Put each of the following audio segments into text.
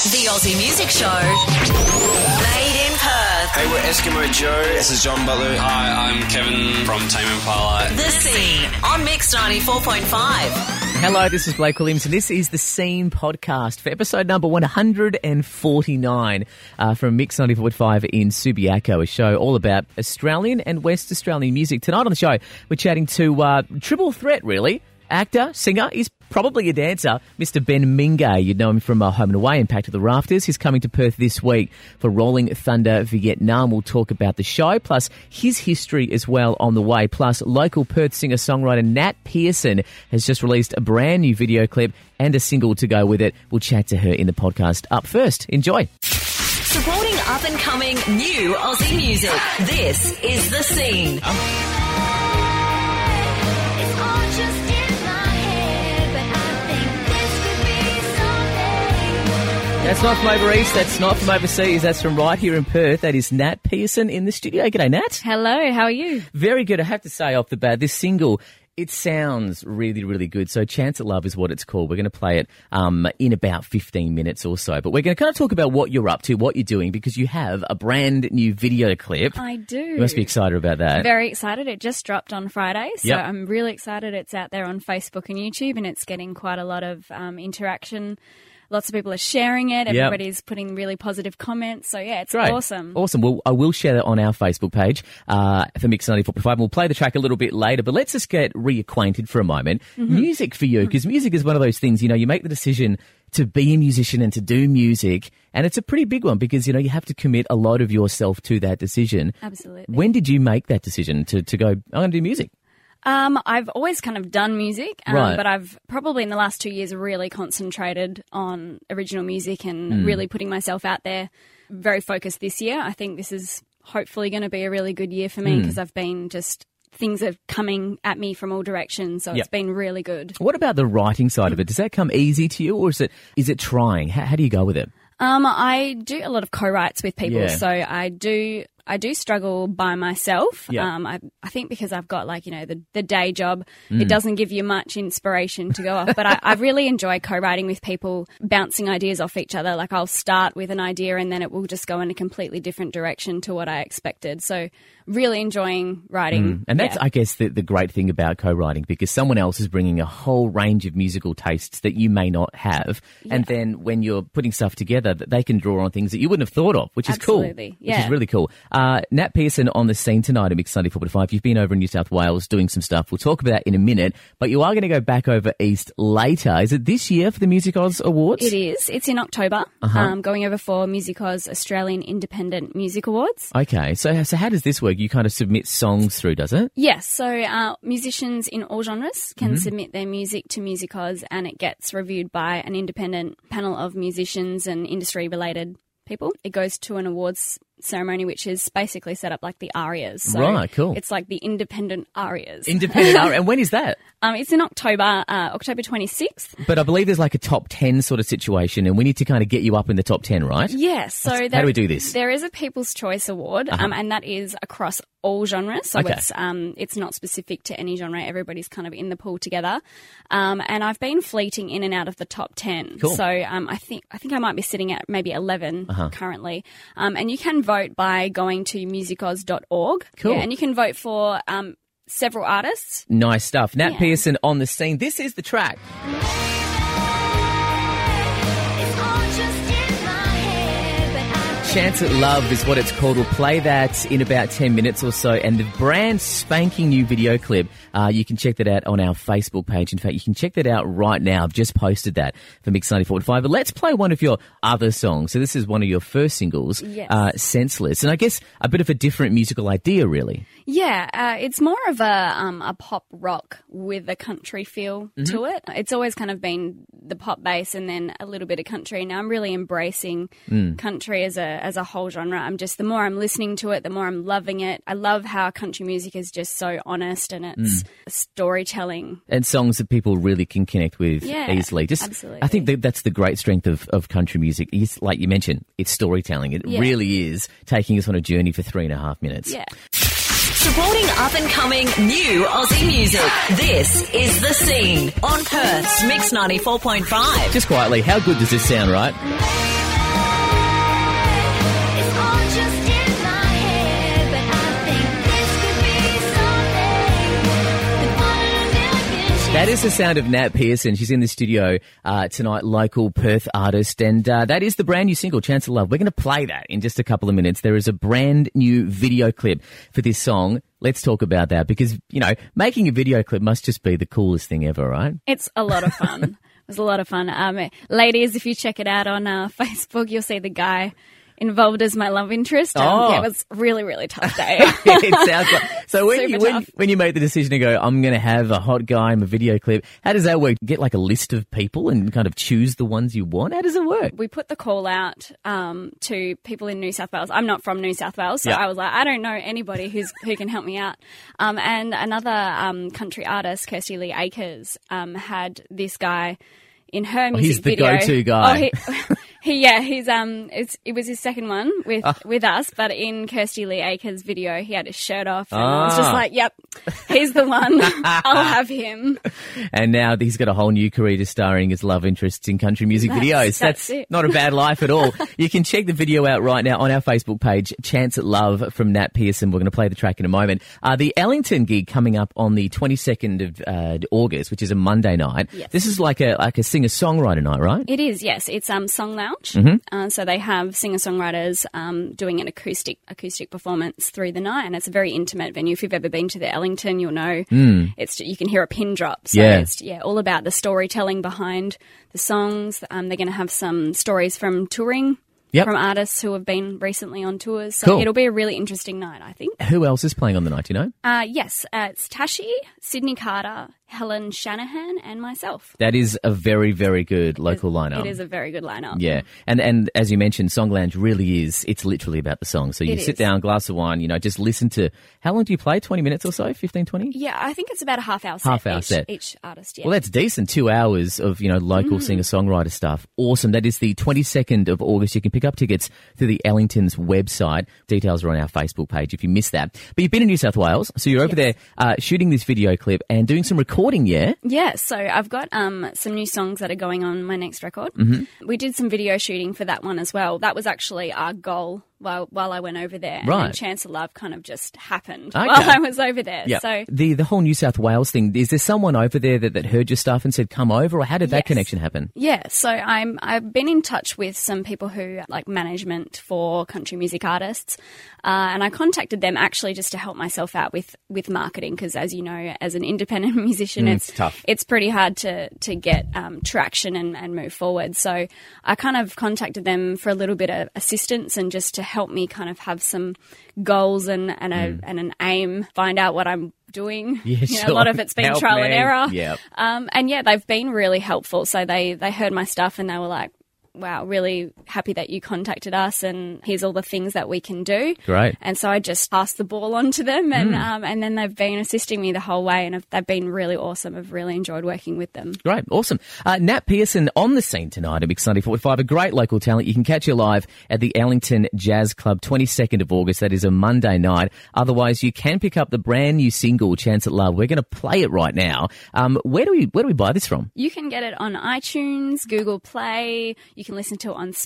The Aussie Music Show. Made in Perth. Hey, we're Eskimo Joe. This is John Butler. Hi, I'm Kevin from Tame Impala. The Scene on Mix 94.5. Hello, this is Blake Williams, and this is The Scene podcast for episode number 149 from Mix 94.5 in Subiaco, a show all about Australian and West Australian music. Tonight on the show, we're chatting to triple threat, really. Actor, singer, he's probably a dancer, Mr. Ben Mingay. You'd know him from Home and Away, Impact of the Rafters. He's coming to Perth this week for Rolling Thunder Vietnam. We'll talk about the show, plus his history as well on the way. Plus, local Perth singer-songwriter Nat Pearson has just released a brand new video clip and a single to go with it. We'll chat to her in the podcast. Up first, enjoy. Supporting up-and-coming new Aussie music. This is The Scene. That's not from over east, that's not from overseas, that's from right here in Perth. That is Nat Pearson in the studio. G'day, Nat. Hello, how are you? Very good. I have to say off the bat, this single, it sounds really, really good. So Chance at Love is what it's called. We're going to play it in about 15 minutes or so. But we're going to kind of talk about what you're up to, what you're doing, because you have a brand new video clip. I do. You must be excited about that. Very excited. It just dropped on Friday, so Yep. I'm really excited. It's out there on Facebook and YouTube, and it's getting quite a lot of interaction. Lots of people are sharing it. Everybody's putting really positive comments. So, yeah, it's Great. awesome. Awesome. Well, I will share that on our Facebook page for Mix 94.5. We'll play the track a little bit later, but let's just get reacquainted for a moment. Mm-hmm. Music for you, because music is one of those things, you know, you make the decision to be a musician and to do music, and it's a pretty big one because, you know, you have to commit a lot of yourself to that decision. Absolutely. When did you make that decision to go, I'm going to do music? I've always kind of done music, Right. but I've probably in the last 2 years really concentrated on original music and really putting myself out there. Very focused this year. I think this is hopefully going to be a really good year for me because I've been just things are coming at me from all directions, so Yep. it's been really good. What about the writing side of it? Does that come easy to you, or is it trying? How do you go with it? I do a lot of co-writes with people, Yeah. so I do struggle by myself. Yeah. I think because I've got the day job, it doesn't give you much inspiration to go off. But I really enjoy co-writing with people, bouncing ideas off each other. Like I'll start with an idea and then it will just go in a completely different direction to what I expected. So really enjoying writing. And that's, yeah. I guess, the great thing about co-writing, because someone else is bringing a whole range of musical tastes that you may not have. Yeah. And then when you're putting stuff together, that they can draw on things that you wouldn't have thought of, which is Absolutely, cool. yeah. Which is really cool. Nat Pearson on the scene tonight at Mix 94.5. You've been over in New South Wales doing some stuff. We'll talk about that in a minute. But you are going to go back over east later. Is it this year for the Music Oz Awards? It is. It's in October. Going over for Music Oz Australian Independent Music Awards. Okay. So how does this work? You kind of submit songs through, does it? Yes, so musicians in all genres can submit their music to Music Oz and it gets reviewed by an independent panel of musicians and industry-related people. It goes to an awards ceremony, which is basically set up like the ARIAs. So Right, cool. It's like the independent ARIAs. Independent art. And when is that? It's in October 26th. But I believe there's like a top 10 sort of situation, and we need to kind of get you up in the top 10, right? Yes. So How do we do this? There is a People's Choice Award, and that is across all genres. So Okay. it's not specific to any genre. Everybody's kind of in the pool together. And I've been fleeting in and out of the top 10. Cool. So I think I might be sitting at maybe 11 currently. And you can vote by going to musicoz.org. Cool. Yeah, and you can vote for several artists. Nice stuff. Nat Yeah. Pearson on the scene. This is the track. Chance at Love is what it's called. We'll play that in about 10 minutes or so. And the brand spanking new video clip, you can check that out on our Facebook page. In fact, you can check that out right now. I've just posted that for Mix 94.5. But let's play one of your other songs. So this is one of your first singles, Yes. Senseless. And I guess a bit of a different musical idea, really. Yeah, it's more of a pop rock with a country feel to it. It's always kind of been the pop bass and then a little bit of country. Now I'm really embracing country as a whole genre. The more I'm listening to it, the more I'm loving it. I love how country music is just so honest and it's storytelling. And songs that people really can connect with Yeah, easily. absolutely. I think that's the great strength of country music. It's, like you mentioned, it's storytelling. It Yeah. really is taking us on a journey for 3.5 minutes. Yeah. Supporting up-and-coming new Aussie music. This is The Scene on Perth's Mix 94.5. Just quietly, how good does this sound, right? That is the sound of Nat Pearson. She's in the studio tonight, local Perth artist, and that is the brand new single, Chance of Love. We're going to play that in just a couple of minutes. There is a brand new video clip for this song. Let's talk about that because, you know, making a video clip must just be the coolest thing ever, right? It's a lot of fun. It was a lot of fun. Ladies, if you check it out on Facebook, you'll see the guy involved as my love interest. Yeah, it was a really, really tough day. It sounds like. So when you made the decision to go, I'm going to have a hot guy in a video clip, how does that work? Get like a list of people and kind of choose the ones you want? How does it work? We put the call out to people in New South Wales. I'm not from New South Wales, so I was like, I don't know anybody who can help me out. And another country artist, Kirsty Lee Akers, had this guy in her music video. He's the go-to guy. It was his second one with us, but in Kirsty Lee Akers' video, he had his shirt off, and I was just like, "Yep, he's the one. I'll have him." And now he's got a whole new career just starring his love interests in country music videos. That's not a bad life at all. You can check the video out right now on our Facebook page, Chance at Love from Nat Pearson. We're going to play the track in a moment. The Ellington gig coming up on the 22nd of August, which is a Monday night. Yes. This is like a singer-songwriter night, right? It is, yes. It's Song Lounge. Mm-hmm. So they have singer-songwriters doing an acoustic performance through the night, and it's a very intimate venue. If you've ever been to the Ellington, you'll know you can hear a pin drop. So it's all about the storytelling behind the songs. They're going to have some stories from touring. Yep. From artists who have been recently on tours. So It'll be a really interesting night, I think. Who else is playing on the night, do you know? Yes, it's Tashi, Sydney Carter, Helen Shanahan, and myself. That is a very, very good local lineup. It is a very good lineup. Yeah. And as you mentioned, Song Lounge really is, it's literally about the song. So you sit down, glass of wine, just listen to, how long do you play? 20 minutes or so? 15, 20? Yeah, I think it's about a half-hour set. Each artist, yeah. Well, that's decent. 2 hours of, local singer-songwriter stuff. Awesome. That is the 22nd of August. You can pick up tickets through the Ellington's website. Details are on our Facebook page if you missed that. But you've been in New South Wales, so you're over there shooting this video clip and doing some recording, yeah? Yeah, so I've got some new songs that are going on my next record. Mm-hmm. We did some video shooting for that one as well. That was actually our goal while I went over there. Right. And Chance of Love kind of just happened while I was over there. Yep. So the whole New South Wales thing, is there someone over there that heard your stuff and said, come over, or how did that connection happen? Yeah, so I've been in touch with some people who like management for country music artists, and I contacted them actually just to help myself out with marketing, because as you know, as an independent musician, it's tough. It's pretty hard to get traction and move forward. So I kind of contacted them for a little bit of assistance and just to help me kind of have some goals and an aim, find out what I'm doing. Yeah, sure. A lot of it's been trial and error. Yep. And they've been really helpful. So they heard my stuff and they were like, wow, really happy that you contacted us, and here's all the things that we can do. Great. And so I just passed the ball on to them, and then they've been assisting me the whole way, and they've been really awesome. I've really enjoyed working with them. Great, awesome. Nat Pearson on the scene tonight at Mix 94.5, a great local talent. You can catch her live at the Ellington Jazz Club, 22nd of August. That is a Monday night. Otherwise, you can pick up the brand new single, Chance at Love. We're going to play it right now. Where do we buy this from? You can get it on iTunes, Google Play. You can listen to it on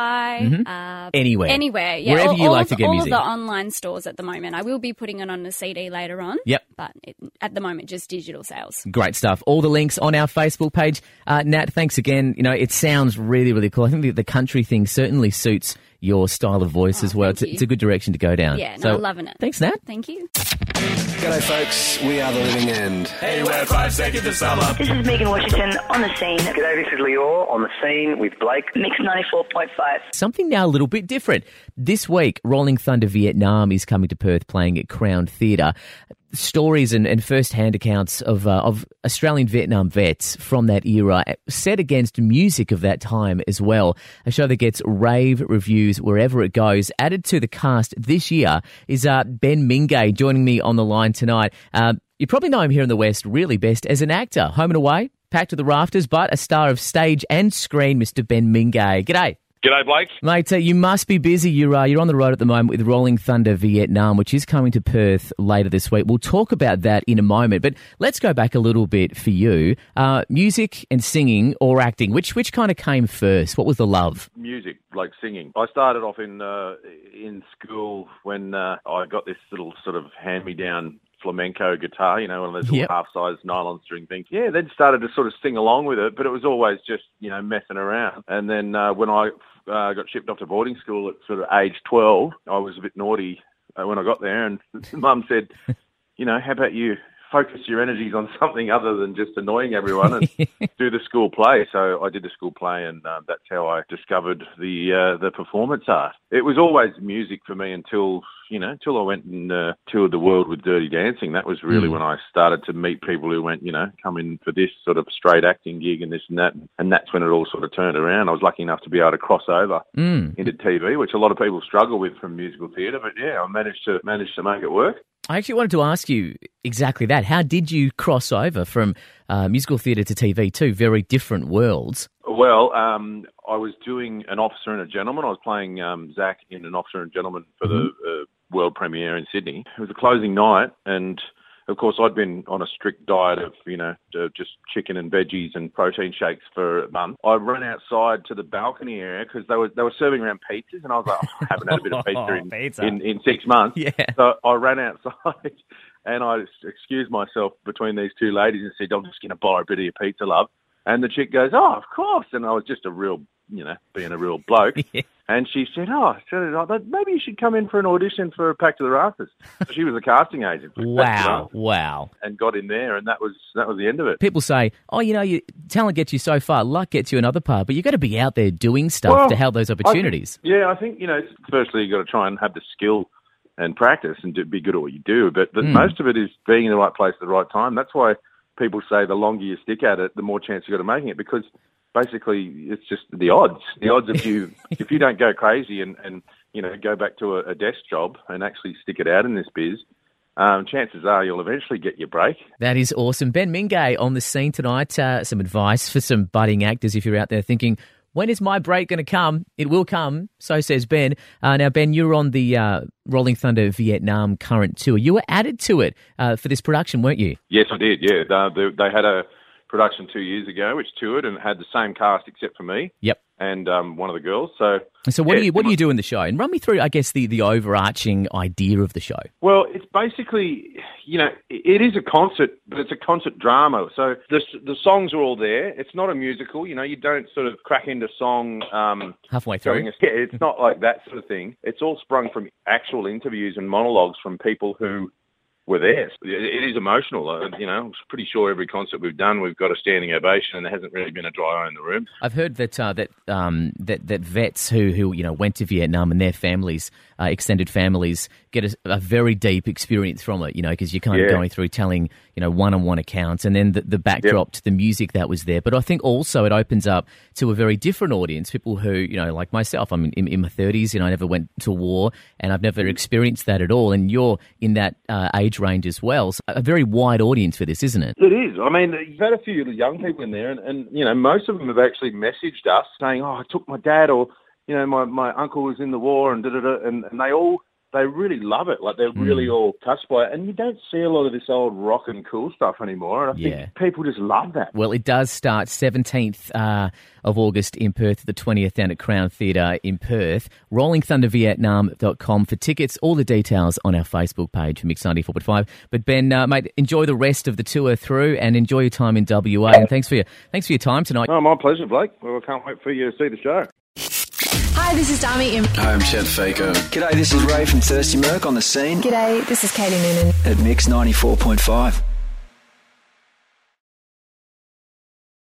Spotify. Anywhere, yeah. Wherever you like to get music. All of the online stores at the moment. I will be putting it on a CD later on. Yep. But at the moment, just digital sales. Great stuff. All the links on our Facebook page. Nat, thanks again. It sounds really, really cool. I think the country thing certainly suits your style of voice as well. It's a good direction to go down. Yeah, I'm loving it. Thanks, Nat. Thank you. G'day, folks. We are The Living End. Hey, we're 5 seconds of summer. This is Megan Washington on the scene. G'day, this is Lior on the scene with Blake. Mix 94.5. Something now a little bit different. This week, Rolling Thunder Vietnam is coming to Perth playing at Crown Theatre. Stories and first-hand accounts of Australian Vietnam vets from that era set against music of that time as well. A show that gets rave reviews wherever it goes. Added to the cast this year is Ben Mingay joining me on the line tonight. You probably know him here in the West really best as an actor. Home and Away, Packed to the Rafters, but a star of stage and screen, Mr. Ben Mingay. G'day. G'day, Blake. Mate, you must be busy. You're on the road at the moment with Rolling Thunder Vietnam, which is coming to Perth later this week. We'll talk about that in a moment, but let's go back a little bit for you. Music and singing or acting, which kind of came first? What was the love? Music, like singing. I started off in school when I got this little sort of hand-me-down flamenco guitar, one of those Yep. little half-sized nylon string things. Yeah, then started to sort of sing along with it, but it was always just, messing around. And then when I got shipped off to boarding school at sort of age 12, I was a bit naughty when I got there, and Mum said, how about you focus your energies on something other than just annoying everyone and do the school play. So I did the school play, and that's how I discovered the performance art. It was always music for me until I went and toured the world with Dirty Dancing. That was really when I started to meet people who went, come in for this sort of straight acting gig and this and that. And that's when it all sort of turned around. I was lucky enough to be able to cross over into TV, which a lot of people struggle with from musical theatre. But yeah, I managed to make it work. I actually wanted to ask you exactly that. How did you cross over from musical theatre to TV, two very different worlds? Well, I was doing An Officer and a Gentleman. I was playing Zach in An Officer and a Gentleman for the world premiere in Sydney. It was a closing night, and of course I'd been on a strict diet of, just chicken and veggies and protein shakes for a month. I ran outside to the balcony area because they were serving around pizzas, and I was like, I haven't had a bit of pizza in 6 months. Yeah. So I ran outside and I excused myself between these two ladies and said, I'm just going to buy a bit of your pizza, love. And the chick goes, oh, of course. And I was just a real, being a real bloke. Yeah. And she said, maybe you should come in for an audition for Pack to the Rafters. So she was a casting agent. For Pack to the Rafters. Wow. And got in there, and that was the end of it. People say, your talent gets you so far, luck gets you another part, but you've got to be out there doing stuff to have those opportunities. I think, firstly you've got to try and have the skill and practice and be good at what you do. But most of it is being in the right place at the right time. That's why people say the longer you stick at it, the more chance you've got of making it, because basically it's just the odds. The odds of you, if you don't go crazy and go back to a desk job and actually stick it out in this biz, chances are you'll eventually get your break. That is awesome. Ben Mingay on the scene tonight. Some advice for some budding actors if you're out there thinking, when is my break going to come? It will come, so says Ben. Now, Ben, you're on the Rolling Thunder Vietnam current tour. You were added to it for this production, weren't you? Yes, I did, yeah. They had a production 2 years ago which toured and had the same cast except for me. Yep. And one of the girls. So what do you do in the show? And run me through, I guess, the overarching idea of the show. Well, it's basically, it is a concert, but it's a concert drama. So the songs are all there. It's not a musical. You don't sort of crack into song halfway through. It's not like that sort of thing. It's all sprung from actual interviews and monologues from people who were there. It is emotional. I'm pretty sure every concert we've done, we've got a standing ovation, and there hasn't really been a dry eye in the room. I've heard that that vets who went to Vietnam and their families, extended families, get a very deep experience from it. Because you're kind of going through telling one-on-one accounts, and then the backdrop to the music that was there. But I think also it opens up to a very different audience, people who like myself. I'm in my 30s. I never went to war, and I've never experienced that at all. And you're in that age range as well. So a very wide audience for this, isn't it? It is. I mean, you've had a few young people in there, and most of them have actually messaged us saying, I took my dad, or, my uncle was in the war, and da-da-da, and they really love it. Like, they're really all touched by it. And you don't see a lot of this old rock and cool stuff anymore. And I think people just love that. Well, it does start 17th of August in Perth, the 20th down at Crown Theatre in Perth. RollingThunderVietnam.com for tickets. All the details on our Facebook page for Mix 94.5. But Ben, mate, enjoy the rest of the tour through and enjoy your time in WA. And thanks for your time tonight. Oh, my pleasure, Blake. Well, I can't wait for you to see the show. Hi, this is Dami. Hi, I'm Chad Faker. G'day, this is Ray from Thirsty Merc on the scene. G'day, this is Katie Noonan. At Mix 94.5.